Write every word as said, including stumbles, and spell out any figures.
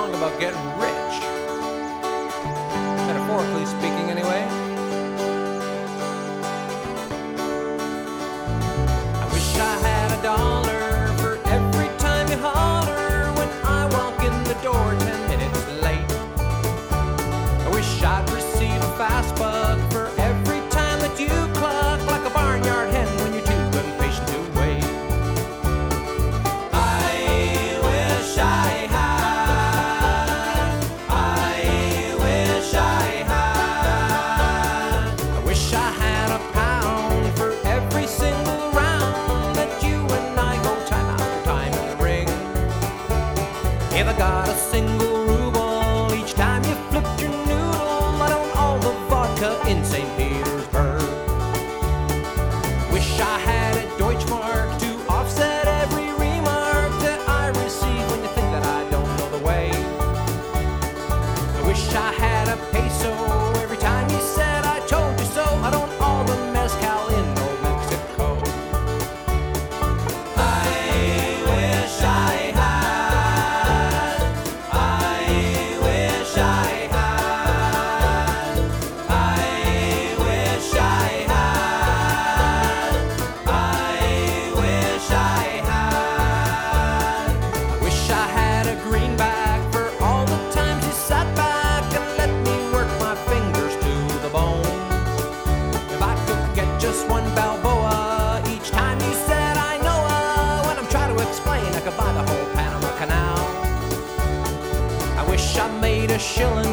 song about getting rich. Metaphorically speaking, anyway. I wish I had a dollar for every time you holler when I walk in the door ten minutes late. I wish I'd receive a fast buck for every time that you cluck like a barnyard hen when you're too impatient to wait. I wish I had, I wish I had, I wish I had a pound for every single round that you and I go time after time in the ring. If I got a single ruble each time you flipped your noodle, I'd own all the vodka in Saint Petersburg. Wish I had a Deutschmark to offset every remark that I receive when you think that I don't know the way. I wish I had a peso every time you said I told you so. I don't all the mezcal in Old Mexico. I wish I had, I wish I had, I wish I had, I wish I had. I wish I had a greenback for all the times you sat back and let me work my fingers to the bone. If I could get just one Balboa each time you said I know uh, when I'm trying to explain, I could buy the whole Panama Canal. I wish I made a shilling